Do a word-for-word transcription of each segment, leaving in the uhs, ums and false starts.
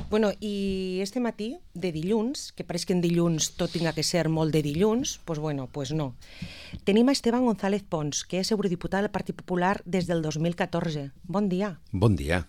Bueno, i este matí, de dilluns, que pareix que en dilluns tot tinga que ser molt de dilluns, pues bueno, pues no. Tenim a Esteban González Pons, que és eurodiputat del Partit Popular des del dos mil catorze. Bon dia. Bon dia.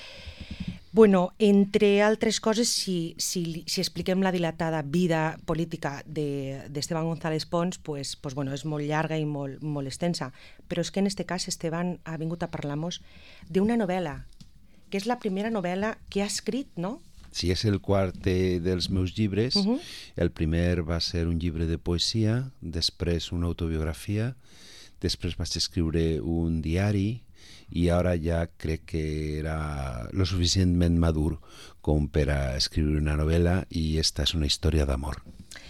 Bueno, entre altres coses, si, si, si expliquem la dilatada vida política d'Esteban de, González Pons, pues, pues bueno, és molt llarga i molt, molt extensa. Però és que en este cas Esteban ha vingut a parlar-nos d'una novel·la, que és la primera novel·la que ha escrit, no? Sí, és el quart dels meus llibres. Uh -huh. El primer va ser un llibre de poesia, després una autobiografia, després vaig escriure un diari i ara ja crec que era lo suficientment madur com per a escriure una novel·la i esta és una història d'amor.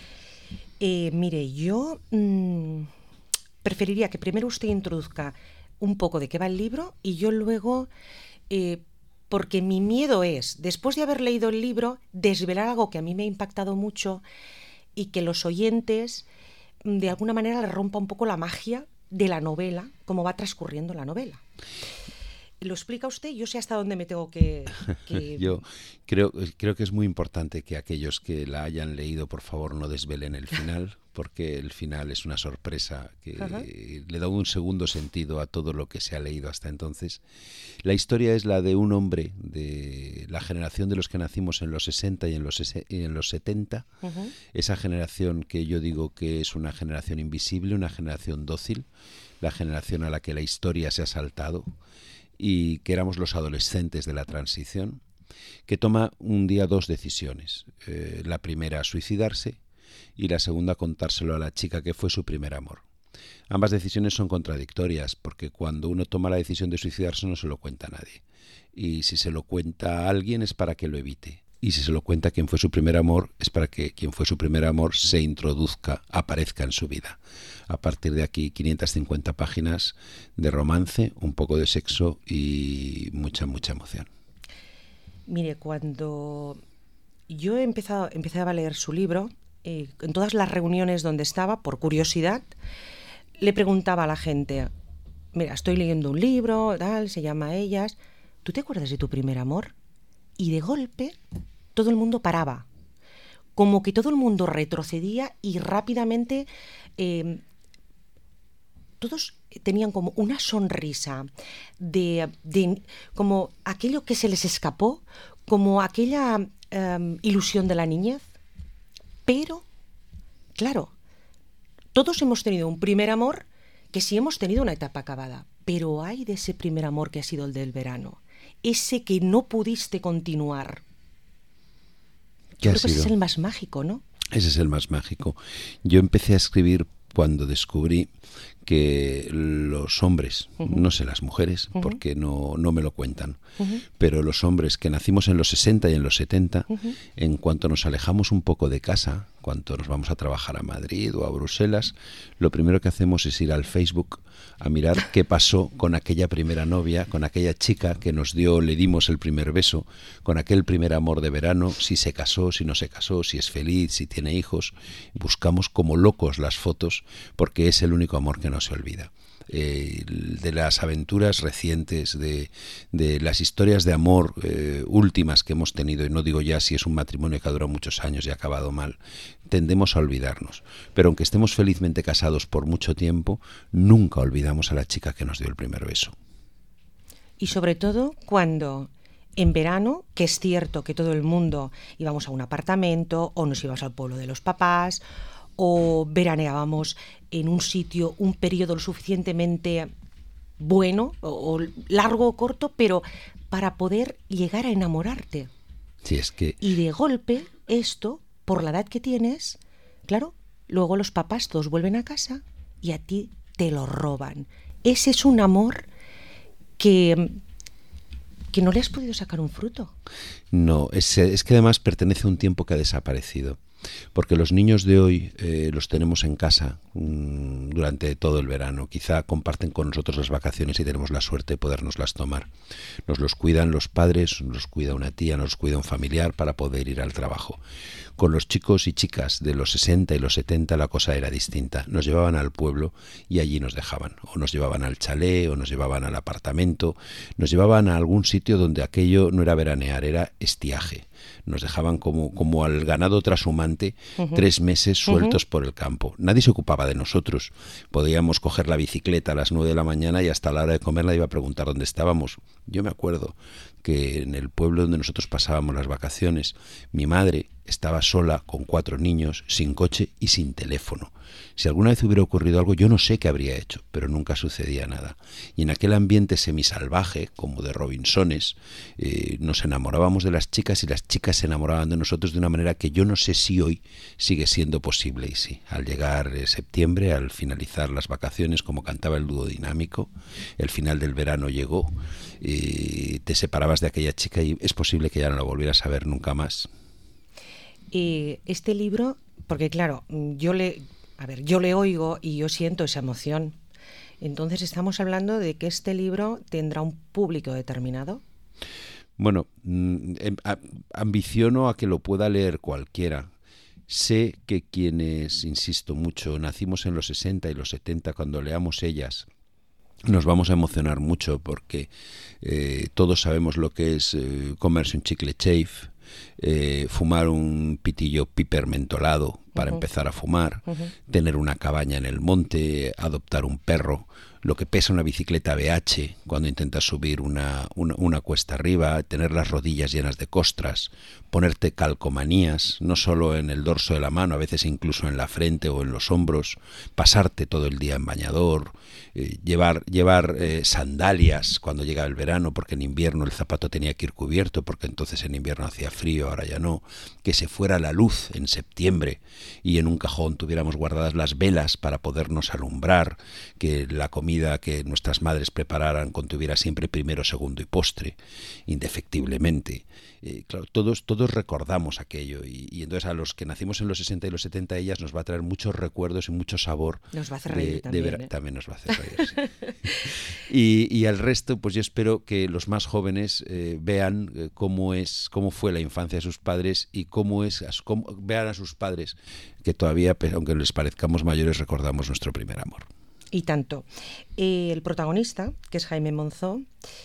Eh, mire, yo mmm, preferiría que primero usted introduzca un poco de qué va el libro y yo luego... Eh, porque mi miedo es, después de haber leído el libro, desvelar algo que a mí me ha impactado mucho y que los oyentes, de alguna manera, les rompa un poco la magia de la novela, cómo va transcurriendo la novela. ¿Lo explica usted? Yo sé hasta dónde me tengo que... que... Yo creo, creo que es muy importante que aquellos que la hayan leído, por favor, no desvelen el final, porque el final es una sorpresa que uh-huh. le da un segundo sentido a todo lo que se ha leído hasta entonces. La historia es la de un hombre de la generación de los que nacimos en los sesenta y en los, y en los setenta, uh-huh. esa generación que yo digo que es una generación invisible, una generación dócil, la generación a la que la historia se ha saltado, y que éramos los adolescentes de la transición, que toma un día dos decisiones. Eh, la primera, suicidarse, y la segunda, contárselo a la chica que fue su primer amor. Ambas decisiones son contradictorias, porque cuando uno toma la decisión de suicidarse no se lo cuenta a nadie. Y si se lo cuenta a alguien es para que lo evite. Y si se lo cuenta a quien fue su primer amor, es para que quien fue su primer amor se introduzca, aparezca en su vida. A partir de aquí, quinientas cincuenta páginas de romance, un poco de sexo y mucha, mucha emoción. Mire, cuando yo he empezado, empecé a leer su libro, eh, en todas las reuniones donde estaba, por curiosidad, le preguntaba a la gente, mira, estoy leyendo un libro, tal, se llama Ellas, ¿tú te acuerdas de tu primer amor? Y de golpe todo el mundo paraba, como que todo el mundo retrocedía y rápidamente eh, todos tenían como una sonrisa de, de como aquello que se les escapó, como aquella eh, ilusión de la niñez. Pero, claro, todos hemos tenido un primer amor que sí hemos tenido una etapa acabada, pero hay de ese primer amor que ha sido el del verano. Ese que no pudiste continuar. Yo creo que ese es el más mágico, ¿no? Ese es el más mágico. Yo empecé a escribir cuando descubrí que los hombres, uh-huh. no sé las mujeres, uh-huh. porque no, no me lo cuentan, uh-huh. pero los hombres que nacimos en los sesenta y en los setenta, uh-huh. en cuanto nos alejamos un poco de casa, cuando nos vamos a trabajar a Madrid o a Bruselas, lo primero que hacemos es ir al Facebook a mirar qué pasó con aquella primera novia, con aquella chica que nos dio, le dimos el primer beso, con aquel primer amor de verano, si se casó, si no se casó, si es feliz, si tiene hijos. Buscamos como locos las fotos porque es el único amor que no se olvida. Eh, de las aventuras recientes, de, de las historias de amor eh, últimas que hemos tenido, y no digo ya si es un matrimonio que ha durado muchos años y ha acabado mal, tendemos a olvidarnos. Pero aunque estemos felizmente casados por mucho tiempo, nunca olvidamos a la chica que nos dio el primer beso. Y sobre todo cuando en verano, que es cierto que todo el mundo íbamos a un apartamento o nos íbamos al pueblo de los papás o veraneábamos en un sitio, un periodo lo suficientemente bueno, o, o largo o corto, pero para poder llegar a enamorarte. Sí, es que... Y de golpe, esto, por la edad que tienes, claro, luego los papás todos vuelven a casa y a ti te lo roban. Ese es un amor que... que no le has podido sacar un fruto. No, es, es que además pertenece a un tiempo que ha desaparecido. porque los niños de hoy eh, los tenemos en casa mmm, durante todo el verano. Quizá comparten con nosotros las vacaciones y tenemos la suerte de podérnoslas tomar. Nos los cuidan los padres, nos los cuida una tía, nos los cuida un familiar para poder ir al trabajo. Con los chicos y chicas de los sesenta y los setenta la cosa era distinta. Nos llevaban al pueblo y allí nos dejaban. O nos llevaban al chalet, o nos llevaban al apartamento, nos llevaban a algún sitio donde aquello no era veranear, era estiaje. Nos dejaban como, como al ganado trashumante, uh-huh. tres meses sueltos uh-huh. por el campo. Nadie se ocupaba de nosotros. Podíamos coger la bicicleta a las nueve de la mañana y hasta la hora de comer nadie iba a preguntar dónde estábamos. Yo me acuerdo que en el pueblo donde nosotros pasábamos las vacaciones, mi madre estaba sola con cuatro niños, sin coche y sin teléfono. Si alguna vez hubiera ocurrido algo, yo no sé qué habría hecho, pero nunca sucedía nada. Y en aquel ambiente semisalvaje, como de Robinsones, eh, nos enamorábamos de las chicas y las chicas se enamoraban de nosotros de una manera que yo no sé si hoy sigue siendo posible. Y sí, al llegar eh, septiembre, al finalizar las vacaciones, como cantaba el dúo dinámico, el final del verano llegó, eh, te separabas de aquella chica y es posible que ya no la volvieras a ver nunca más. Y este libro, porque claro, yo le, a ver, yo le oigo y yo siento esa emoción. Entonces estamos hablando de que este libro tendrá un público determinado. Bueno, ambiciono a que lo pueda leer cualquiera. Sé que quienes, insisto mucho, nacimos en los sesenta y los setenta, cuando leamos ellas, nos vamos a emocionar mucho porque eh, todos sabemos lo que es eh, comerse un chicle chafe, eh, fumar un pitillo pipermentolado para uh-huh. empezar a fumar, uh-huh. tener una cabaña en el monte, adoptar un perro, lo que pesa una bicicleta B H cuando intentas subir una, una, una cuesta arriba, tener las rodillas llenas de costras, ponerte calcomanías, no solo en el dorso de la mano, a veces incluso en la frente o en los hombros, pasarte todo el día en bañador, eh, llevar, llevar eh, sandalias cuando llegaba el verano, porque en invierno el zapato tenía que ir cubierto, porque entonces en invierno hacía frío, ahora ya no, que se fuera la luz en septiembre y en un cajón tuviéramos guardadas las velas para podernos alumbrar, que la comida que nuestras madres prepararan contuviera siempre primero, segundo y postre, indefectiblemente. Eh, claro, todos, todos recordamos aquello y, y entonces a los que nacimos en los sesenta y los setenta ellas nos va a traer muchos recuerdos y mucho sabor. Nos va a hacer reír de, también. De ver, ¿eh? También nos va a hacer reír, sí. y, y al resto, pues yo espero que los más jóvenes eh, vean eh, cómo es, cómo fue la infancia de sus padres y cómo es, cómo, vean a sus padres que todavía, aunque les parezcamos mayores, recordamos nuestro primer amor. Y tanto. Eh, el protagonista, que es Jaime Monzó,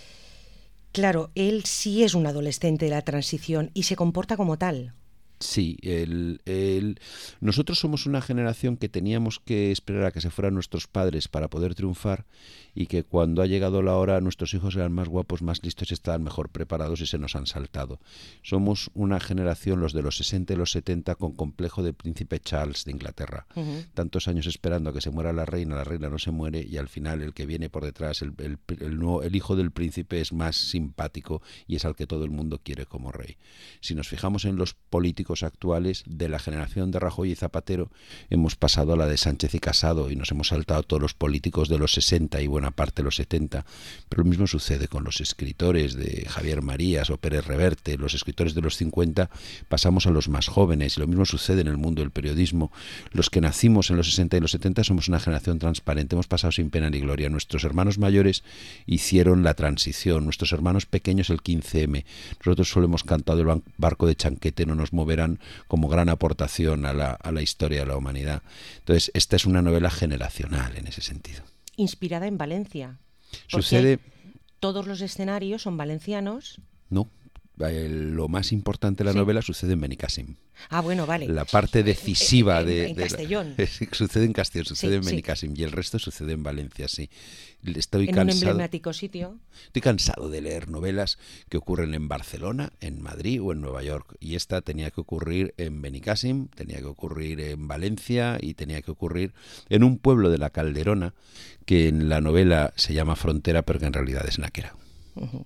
claro, él sí es un adolescente de la transición y se comporta como tal. Sí, el, el, nosotros somos una generación que teníamos que esperar a que se fueran nuestros padres para poder triunfar y que cuando ha llegado la hora nuestros hijos eran más guapos, más listos y estaban mejor preparados y se nos han saltado. Somos una generación, los de los sesenta y los setenta, con complejo de príncipe Charles de Inglaterra. Uh-huh. Tantos años esperando a que se muera la reina, la reina no se muere y al final el que viene por detrás, el, el, el, nuevo, el hijo del príncipe es más simpático y es al que todo el mundo quiere como rey. Si nos fijamos en los políticos actuales, de la generación de Rajoy y Zapatero hemos pasado a la de Sánchez y Casado y nos hemos saltado a todos los políticos de los sesenta y buena parte de los setenta, pero lo mismo sucede con los escritores de Javier Marías o Pérez Reverte, los escritores de los cincuenta pasamos a los más jóvenes y lo mismo sucede en el mundo del periodismo. Los que nacimos en los sesenta y los setenta somos una generación transparente, hemos pasado sin pena ni gloria. Nuestros hermanos mayores hicieron la transición, nuestros hermanos pequeños el quince eme, nosotros solo hemos cantado el barco de Chanquete, no nos moverán, como gran aportación a la, a la historia de la humanidad. Entonces, esta es una novela generacional en ese sentido. Inspirada en Valencia. Sucede... Todos los escenarios son valencianos. No. El, lo más importante de la sí. novela sucede en Benicàssim. Ah, bueno, vale. La parte decisiva en, de, en, en de Castellón. La, sucede en Castellón, sucede sí, en Benicàssim sí. y el resto sucede en Valencia, sí. Estoy en cansado, un emblemático sitio. Estoy cansado de leer novelas que ocurren en Barcelona, en Madrid o en Nueva York. Y esta tenía que ocurrir en Benicàssim, tenía que ocurrir en Valencia y tenía que ocurrir en un pueblo de la Calderona que en la novela se llama Frontera, pero que en realidad es Náquera. Uh-huh.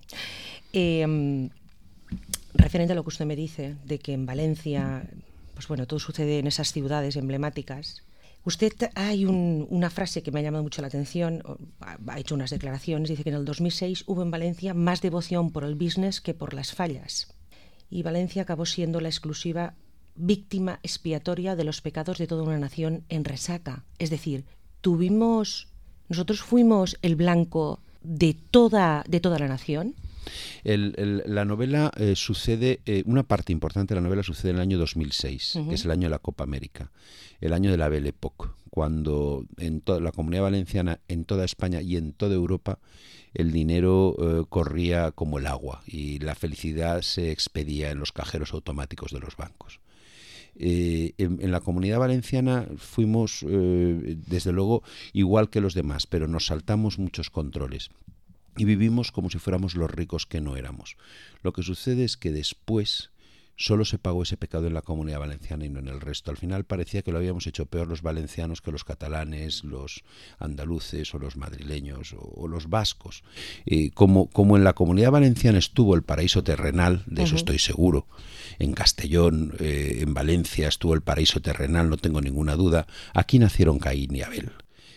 Eh, referente a lo que usted me dice, de que en Valencia, pues bueno, todo sucede en esas ciudades emblemáticas. Usted, hay un, una frase que me ha llamado mucho la atención, ha hecho unas declaraciones, dice que en el dos mil seis hubo en Valencia más devoción por el business que por las fallas. Y Valencia acabó siendo la exclusiva víctima expiatoria de los pecados de toda una nación en resaca. Es decir, tuvimos, nosotros fuimos el blanco de toda, de toda la nación. El, el, la novela eh, sucede, eh, una parte importante de la novela sucede en el año dos mil seis, uh-huh. que es el año de la Copa América, el año de la Belle Époque, cuando en toda la Comunidad Valenciana, en toda España y en toda Europa, el dinero eh, corría como el agua y la felicidad se expedía en los cajeros automáticos de los bancos. Eh, en, en la Comunidad Valenciana fuimos, eh, desde luego, igual que los demás, pero nos saltamos muchos controles y vivimos como si fuéramos los ricos que no éramos. Lo que sucede es que después solo se pagó ese pecado en la Comunidad Valenciana y no en el resto. Al final parecía que lo habíamos hecho peor los valencianos que los catalanes, los andaluces o los madrileños o, o los vascos. Eh, como, como en la Comunidad Valenciana estuvo el paraíso terrenal, de eso uh-huh. estoy seguro, en Castellón, eh, en Valencia estuvo el paraíso terrenal, no tengo ninguna duda, aquí nacieron Caín y Abel.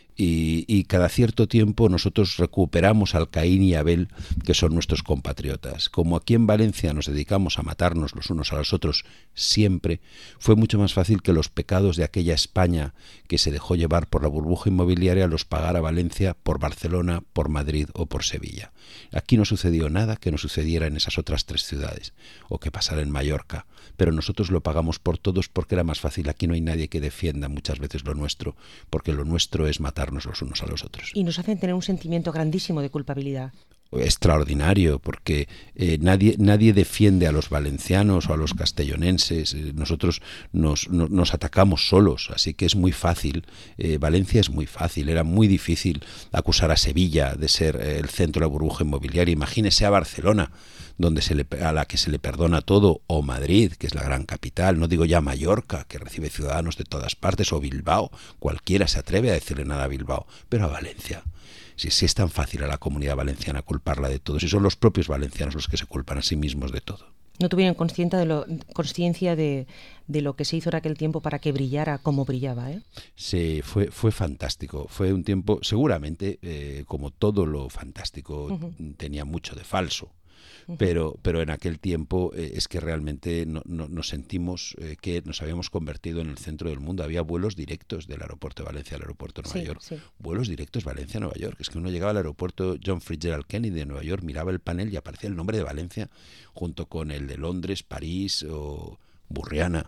Y, y cada cierto tiempo nosotros recuperamos al Caín y Abel, que son nuestros compatriotas. Como aquí en Valencia nos dedicamos a matarnos los unos a los otros siempre, fue mucho más fácil que los pecados de aquella España que se dejó llevar por la burbuja inmobiliaria los pagara Valencia por Barcelona, por Madrid o por Sevilla. Aquí no sucedió nada que no sucediera en esas otras tres ciudades, o que pasara en Mallorca, pero nosotros lo pagamos por todos porque era más fácil. Aquí no hay nadie que defienda muchas veces lo nuestro, porque lo nuestro es matar los unos a los otros. Y nos hacen tener un sentimiento grandísimo de culpabilidad. Extraordinario, porque eh, nadie, nadie defiende a los valencianos o a los castellonenses. Eh, nosotros nos, no, nos atacamos solos, así que es muy fácil. Eh, Valencia es muy fácil, era muy difícil acusar a Sevilla de ser eh, el centro de la burbuja inmobiliaria. Imagínese a Barcelona, donde se le, a la que se le perdona todo, o Madrid, que es la gran capital, no digo ya Mallorca, que recibe ciudadanos de todas partes, o Bilbao, cualquiera se atreve a decirle nada a Bilbao, pero a Valencia. Si, si es tan fácil a la Comunidad Valenciana culparla de todo, si son los propios valencianos los que se culpan a sí mismos de todo. No tuvieron conciencia de lo, conciencia de, de lo que se hizo en aquel tiempo para que brillara como brillaba, ¿eh? Sí, fue, fue fantástico. Fue un tiempo, seguramente, eh, como todo lo fantástico, uh-huh. tenía mucho de falso. Pero, pero en aquel tiempo eh, es que realmente no, no, nos sentimos eh, que nos habíamos convertido en el centro del mundo. Había vuelos directos del aeropuerto de Valencia al aeropuerto de Nueva sí, York. Sí. Vuelos directos Valencia-Nueva York. Es que uno llegaba al aeropuerto John Fitzgerald Kennedy de Nueva York, miraba el panel y aparecía el nombre de Valencia junto con el de Londres, París o Burriana.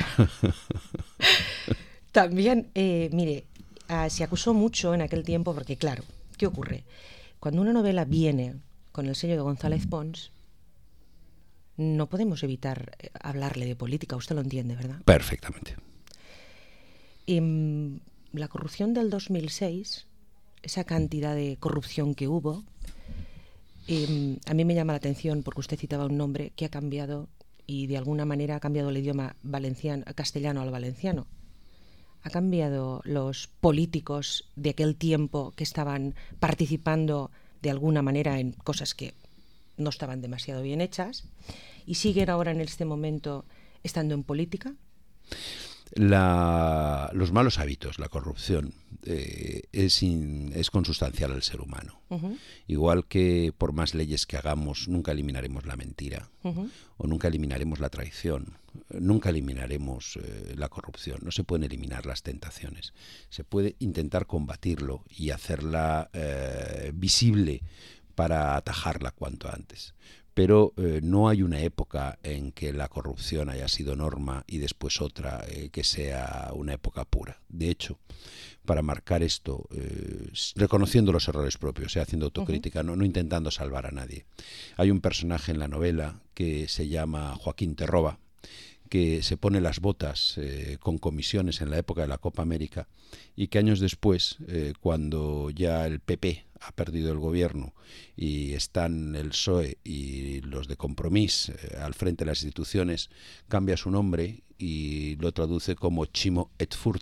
También, eh, mire, uh, se acusó mucho en aquel tiempo porque, claro, ¿qué ocurre? Cuando una novela viene con el sello de González Pons, no podemos evitar hablarle de política, usted lo entiende, ¿verdad? Perfectamente. Y, la corrupción del dos mil seis, esa cantidad de corrupción que hubo, eh, a mí me llama la atención porque usted citaba un nombre que ha cambiado y de alguna manera ha cambiado el idioma valenciano, castellano al valenciano. Ha cambiado los políticos de aquel tiempo que estaban participando de alguna manera en cosas que no estaban demasiado bien hechas y siguen ahora en este momento estando en política. La, los malos hábitos, la corrupción, eh, es, in, es consustancial al ser humano. Uh-huh. Igual que por más leyes que hagamos, nunca eliminaremos la mentira, uh-huh. o nunca eliminaremos la traición, nunca eliminaremos eh, la corrupción. No se pueden eliminar las tentaciones. Se puede intentar combatirlo y hacerla eh, visible para atajarla cuanto antes. Pero eh, no hay una época en que la corrupción haya sido norma y después otra eh, que sea una época pura. De hecho, para marcar esto, eh, reconociendo los errores propios, eh, haciendo autocrítica, uh-huh. no, no intentando salvar a nadie. Hay un personaje en la novela que se llama Joaquín Terroba, que se pone las botas eh, con comisiones en la época de la Copa América y que años después, eh, cuando ya el P P ha perdido el gobierno y están el P S O E y los de Compromís eh, al frente de las instituciones, cambia su nombre y lo traduce como Chimo et Furta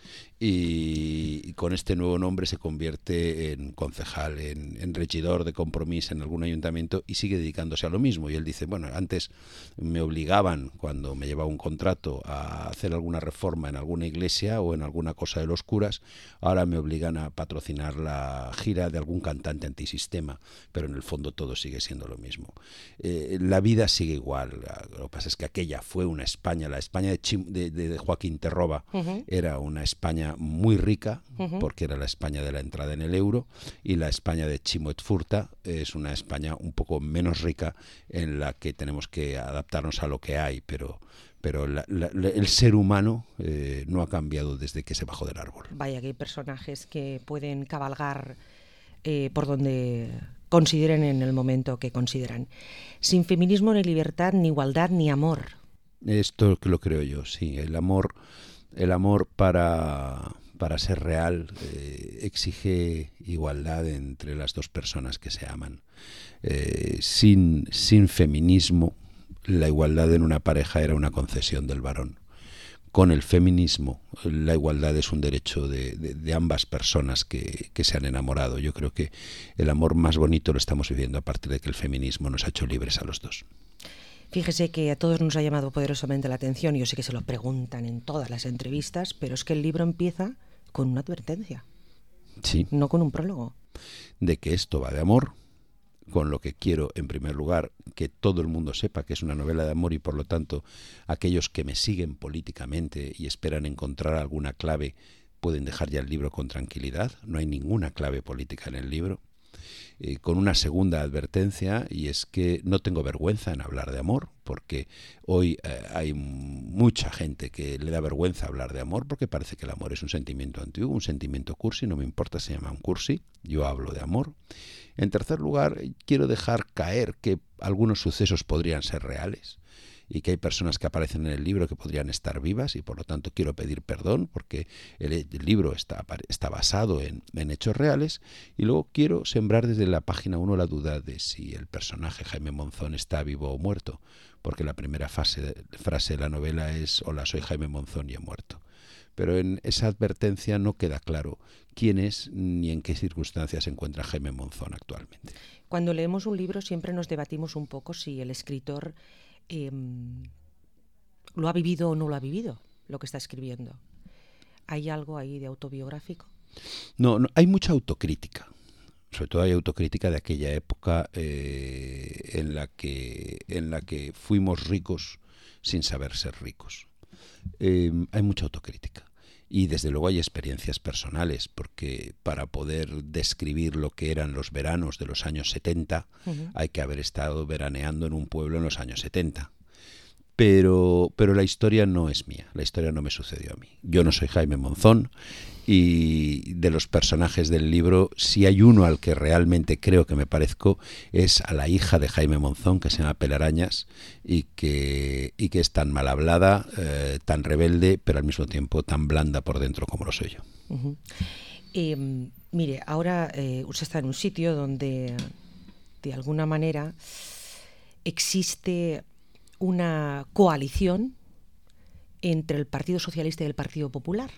y, y con este nuevo nombre se convierte en concejal, en, en regidor de Compromís en algún ayuntamiento y sigue dedicándose a lo mismo. Y él dice, bueno, antes me obligaban, cuando me llevaba un contrato, a hacer alguna reforma en alguna iglesia o en alguna cosa de los curas, ahora me obligan a patrocinar la gira de algún cantante antisistema, pero en el fondo todo sigue siendo lo mismo. Eh, la vida sigue igual, lo que pasa es que aquella fue una España, la España de, Chim, de, de Joaquín Terroba, uh-huh. era una España muy rica, uh-huh. porque era la España de la entrada en el euro, y la España de Chimo Furta es una España un poco menos rica, en la que tenemos que adaptarnos a lo que hay, pero pero la, la, el ser humano eh, no ha cambiado desde que se bajó del árbol. Vaya, que hay personajes que pueden cabalgar eh, por donde consideren en el momento que consideran. Sin feminismo, ni libertad, ni igualdad, ni amor. Esto que lo creo yo, sí. El amor, el amor para, para ser real eh, exige igualdad entre las dos personas que se aman. Eh, sin, sin feminismo, la igualdad en una pareja era una concesión del varón. Con el feminismo, la igualdad es un derecho de, de, de ambas personas que, que se han enamorado. Yo creo que el amor más bonito lo estamos viviendo a partir de que el feminismo nos ha hecho libres a los dos. Fíjese que a todos nos ha llamado poderosamente la atención, yo sé que se lo preguntan en todas las entrevistas, pero es que el libro empieza con una advertencia. Sí. No con un prólogo. De que esto va de amor, con lo que quiero, en primer lugar, que todo el mundo sepa que es una novela de amor y, por lo tanto, aquellos que me siguen políticamente y esperan encontrar alguna clave pueden dejar ya el libro con tranquilidad. No hay ninguna clave política en el libro. Eh, con una segunda advertencia, y es que no tengo vergüenza en hablar de amor, porque hoy eh, hay mucha gente que le da vergüenza hablar de amor porque parece que el amor es un sentimiento antiguo, un sentimiento cursi. No me importa si se llama un cursi, yo hablo de amor. En tercer lugar, quiero dejar caer que algunos sucesos podrían ser reales y que hay personas que aparecen en el libro que podrían estar vivas, y por lo tanto quiero pedir perdón porque el, el libro está, está basado en, en hechos reales. Y luego quiero sembrar desde la página uno la duda de si el personaje Jaime Monzón está vivo o muerto, porque la primera fase, frase de la novela es: hola, soy Jaime Monzón y he muerto. Pero en esa advertencia no queda claro quién es ni en qué circunstancias se encuentra Jaime Monzón actualmente. Cuando leemos un libro siempre nos debatimos un poco si el escritor eh, lo ha vivido o no lo ha vivido, lo que está escribiendo. ¿Hay algo ahí de autobiográfico? No, no, hay mucha autocrítica. Sobre todo hay autocrítica de aquella época eh, en la que, en la que fuimos ricos sin saber ser ricos. Eh, hay mucha autocrítica. Y desde luego hay experiencias personales, porque para poder describir lo que eran los veranos de los años setenta, uh-huh. hay que haber estado veraneando en un pueblo en los años setenta. Pero, pero la historia no es mía, la historia no me sucedió a mí. Yo no soy Jaime Monzón, y de los personajes del libro, si hay uno al que realmente creo que me parezco, es a la hija de Jaime Monzón, que se llama Pelarañas, y que, y que es tan mal hablada, eh, tan rebelde, pero al mismo tiempo tan blanda por dentro como lo soy yo. Uh-huh. Eh, mire, ahora eh, usted está en un sitio donde, de alguna manera, existe una coalición entre el Partido Socialista y el Partido Popular,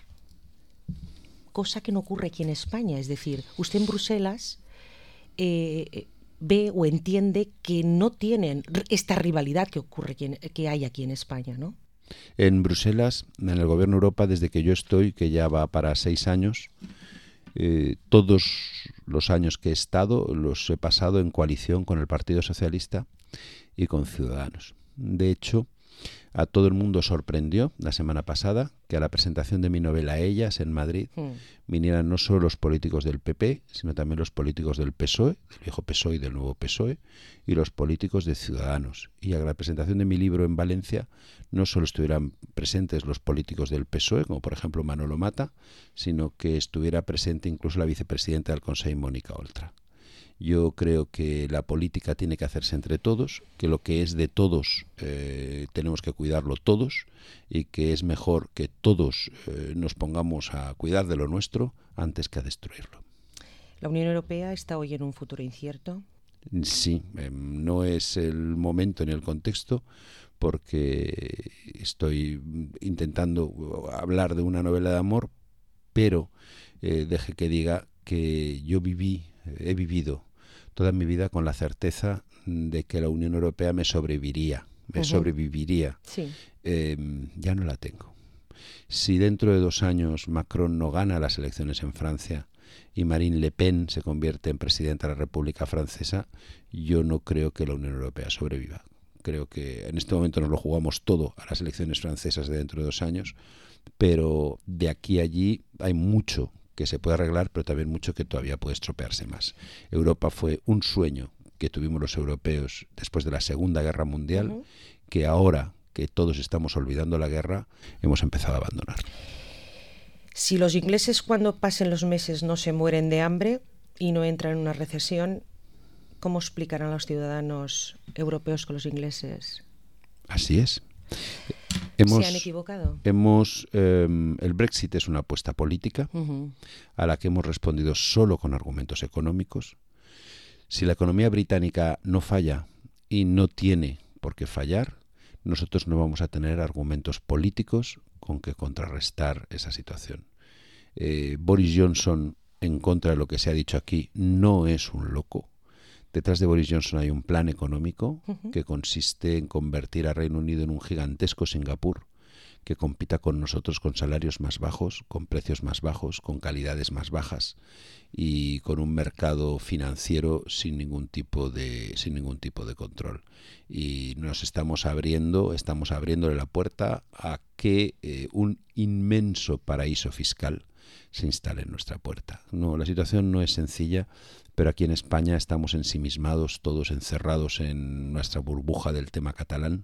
cosa que no ocurre aquí en España. Es decir, usted en Bruselas eh, ve o entiende que no tienen esta rivalidad que ocurre aquí en, que hay aquí en España, ¿no? En Bruselas, en el Gobierno de Europa, desde que yo estoy, que ya va para seis años, eh, todos los años que he estado los he pasado en coalición con el Partido Socialista y con Ciudadanos. De hecho, a todo el mundo sorprendió la semana pasada que a la presentación de mi novela Ellas en Madrid mm. vinieran no solo los políticos del P P, sino también los políticos del P S O E, del viejo P S O E y del nuevo P S O E, y los políticos de Ciudadanos. Y a la presentación de mi libro en Valencia no solo estuvieran presentes los políticos del P S O E, como por ejemplo Manolo Mata, sino que estuviera presente incluso la vicepresidenta del Consejo, Mónica Oltra. Yo creo que la política tiene que hacerse entre todos, que lo que es de todos eh, tenemos que cuidarlo todos, y que es mejor que todos eh, nos pongamos a cuidar de lo nuestro antes que a destruirlo. ¿La Unión Europea está hoy en un futuro incierto? Sí, eh, no es el momento ni el contexto, porque estoy intentando hablar de una novela de amor, pero eh, deje que diga que yo viví, he vivido toda mi vida con la certeza de que la Unión Europea me sobreviviría, me uh-huh. sobreviviría. Sí. Eh, ya no la tengo. Si dentro de dos años Macron no gana las elecciones en Francia y Marine Le Pen se convierte en presidenta de la República Francesa, yo no creo que la Unión Europea sobreviva. Creo que en este momento nos lo jugamos todo a las elecciones francesas de dentro de dos años, pero de aquí a allí hay mucho que se puede arreglar, pero también mucho que todavía puede estropearse más. Europa fue un sueño que tuvimos los europeos después de la Segunda Guerra Mundial, uh-huh. que ahora que todos estamos olvidando la guerra, hemos empezado a abandonar. Si los ingleses cuando pasen los meses no se mueren de hambre y no entran en una recesión, ¿cómo explicarán los ciudadanos europeos que los ingleses? Así es. Hemos, ¿Se han equivocado? Hemos, eh, el Brexit es una apuesta política uh-huh. a la que hemos respondido solo con argumentos económicos. Si la economía británica no falla y no tiene por qué fallar, nosotros no vamos a tener argumentos políticos con que contrarrestar esa situación. Eh, Boris Johnson, en contra de lo que se ha dicho aquí, no es un loco. Detrás de Boris Johnson hay un plan económico uh-huh. que consiste en convertir a Reino Unido en un gigantesco Singapur que compita con nosotros con salarios más bajos, con precios más bajos, con calidades más bajas y con un mercado financiero sin ningún tipo de sin ningún tipo de control. Y nos estamos abriendo, estamos abriéndole la puerta a que eh, un inmenso paraíso fiscal se instale en nuestra puerta. No, la situación no es sencilla, pero aquí en España estamos ensimismados, todos encerrados en nuestra burbuja del tema catalán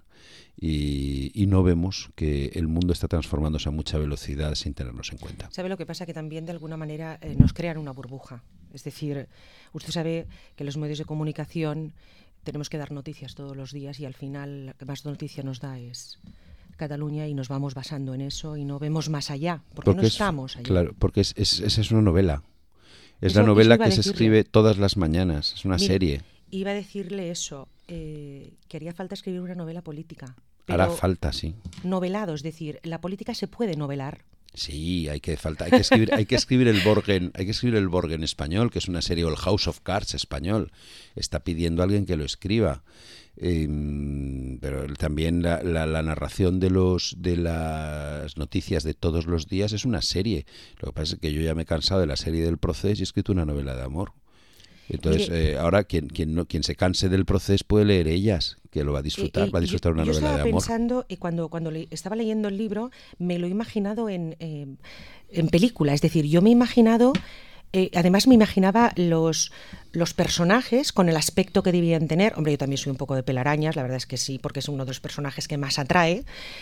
y, y no vemos que el mundo está transformándose a mucha velocidad sin tenernos en cuenta. ¿Sabe lo que pasa? Que también de alguna manera eh, nos crean una burbuja. Es decir, usted sabe que los medios de comunicación tenemos que dar noticias todos los días y al final la que más noticia nos da es Cataluña y nos vamos basando en eso y no vemos más allá, porque, porque no es, estamos allá. Claro, porque es, es, esa es una novela. Es eso, la novela que se escribe todas las mañanas, es una Mira, serie. Iba a decirle eso, eh, que haría falta escribir una novela política. Hará falta, sí. Novelado, es decir, la política se puede novelar. Sí, hay que falta, hay que escribir, hay que escribir el Borgen, hay que escribir el Borgen español, que es una serie, o el House of Cards español. Está pidiendo a alguien que lo escriba. Eh, pero también la, la, la narración de los de las noticias de todos los días es una serie. Lo que pasa es que yo ya me he cansado de la serie del Procés y he escrito una novela de amor. Entonces, eh, ahora quien quien no quien se canse del Procés puede leer Ellas, que lo va a disfrutar, eh, eh, va a disfrutar yo, una yo novela de amor. Yo estaba pensando, y cuando cuando le, estaba leyendo el libro, me lo he imaginado en eh, en película, es decir, yo me he imaginado Eh, además me imaginaba los, los personajes con el aspecto que debían tener. Hombre, yo también soy un poco de pelarañas, la verdad es que sí, porque es uno de los personajes que más atrae.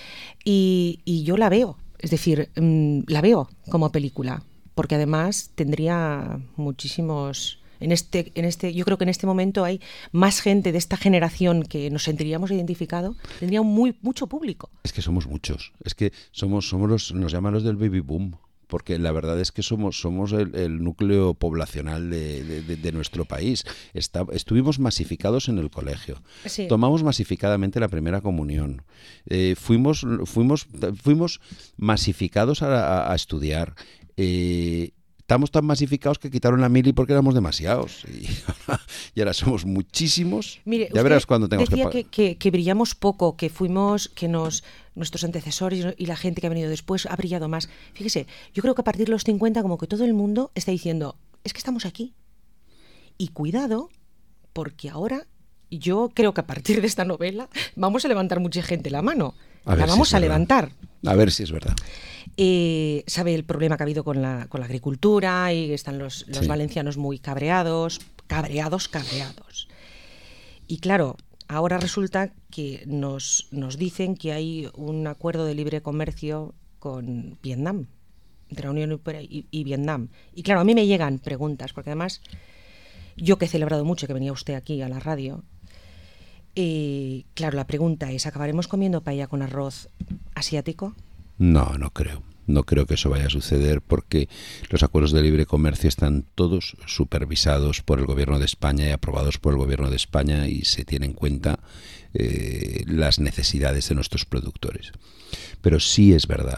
Y, y yo la veo, es decir, mmm, la veo como película, porque además tendría muchísimos... En este, en este, yo creo que en este momento hay más gente de esta generación que nos sentiríamos identificado, tendría un muy, mucho público. Es que somos muchos, es que somos, somos los, nos llaman los del baby boom. Porque la verdad es que somos somos el, el núcleo poblacional de, de, de, de nuestro país. Está, estuvimos masificados en el colegio. Sí. Tomamos masificadamente la primera comunión. Eh, fuimos, fuimos, fuimos masificados a, a, a estudiar. Eh, Estamos tan masificados que quitaron la mili porque éramos demasiados. Y ahora, y ahora somos muchísimos. Mire, ya verás cuando tengamos decía que, que, que, que brillamos poco, que fuimos, que nos nuestros antecesores y la gente que ha venido después ha brillado más. Fíjese, yo creo que a partir de los cincuenta como que todo el mundo está diciendo, es que estamos aquí. Y cuidado, porque ahora yo creo que a partir de esta novela vamos a levantar mucha gente la mano. A la vamos si a levantar. A ver si es verdad. Eh, sabe el problema que ha habido con la, con la agricultura y están los, los sí. valencianos muy cabreados, cabreados, cabreados. Y claro, ahora resulta que nos, nos dicen que hay un acuerdo de libre comercio con Vietnam, entre la Unión Europea y, y Vietnam. Y claro, a mí me llegan preguntas, porque además yo que he celebrado mucho que venía usted aquí a la radio, eh, claro, la pregunta es, ¿acabaremos comiendo paella con arroz asiático? No, no creo. No creo que eso vaya a suceder porque los acuerdos de libre comercio están todos supervisados por el Gobierno de España y aprobados por el Gobierno de España y se tienen en cuenta eh, las necesidades de nuestros productores. Pero sí es verdad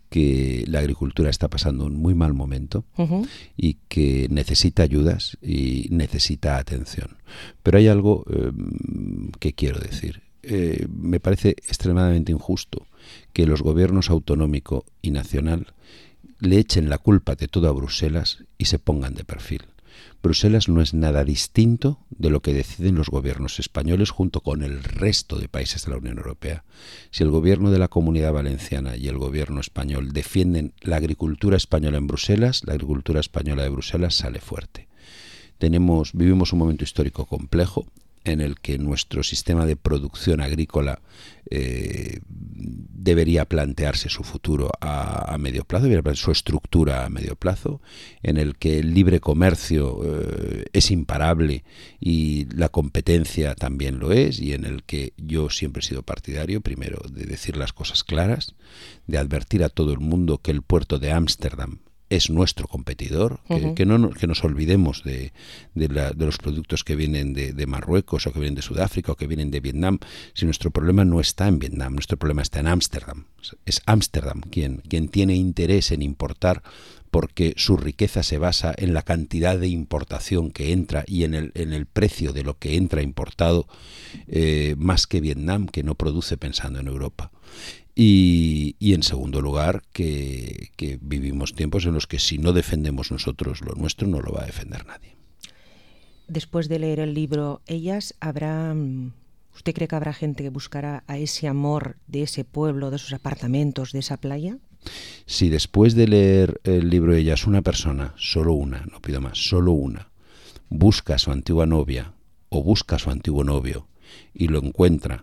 que la agricultura está pasando un muy mal momento uh-huh. y que necesita ayudas y necesita atención. Pero hay algo eh, que quiero decir. Eh, me parece extremadamente injusto que los gobiernos autonómico y nacional le echen la culpa de todo a Bruselas y se pongan de perfil. Bruselas no es nada distinto de lo que deciden los gobiernos españoles junto con el resto de países de la Unión Europea. Si el gobierno de la Comunidad Valenciana y el gobierno español defienden la agricultura española en Bruselas, la agricultura española de Bruselas sale fuerte. Tenemos, vivimos un momento histórico complejo en el que nuestro sistema de producción agrícola eh, debería plantearse su futuro a, a medio plazo, debería plantearse su estructura a medio plazo, en el que el libre comercio eh, es imparable y la competencia también lo es, y en el que yo siempre he sido partidario, primero, de decir las cosas claras, de advertir a todo el mundo que el puerto de Ámsterdam es nuestro competidor, que, uh-huh. que no que nos olvidemos de, de, la, de los productos que vienen de, de Marruecos o que vienen de Sudáfrica o que vienen de Vietnam. Si nuestro problema no está en Vietnam, nuestro problema está en Ámsterdam. Es Ámsterdam quien, quien tiene interés en importar, porque su riqueza se basa en la cantidad de importación que entra y en el, en el precio de lo que entra importado, eh, más que Vietnam, que no produce pensando en Europa. Y, y en segundo lugar, que, que vivimos tiempos en los que si no defendemos nosotros lo nuestro, no lo va a defender nadie. Después de leer el libro Ellas, habrá, ¿usted cree que habrá gente que buscará a ese amor de ese pueblo, de esos apartamentos, de esa playa? Si después de leer el libro Ellas una persona, solo una, no pido más, solo una, busca a su antigua novia o busca a su antiguo novio y lo encuentra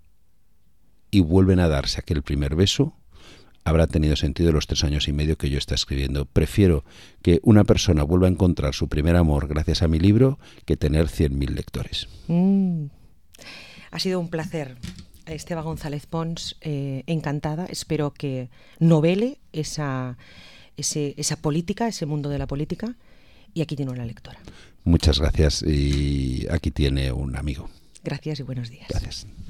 y vuelven a darse aquel primer beso, habrá tenido sentido los tres años y medio que yo estoy escribiendo. Prefiero que una persona vuelva a encontrar su primer amor gracias a mi libro que tener cien mil lectores. Mm. Ha sido un placer. Esteba González Pons, eh, encantada. Espero que novele esa, ese, esa política, ese mundo de la política. Y aquí tiene una lectora. Muchas gracias y aquí tiene un amigo. Gracias y buenos días. Gracias.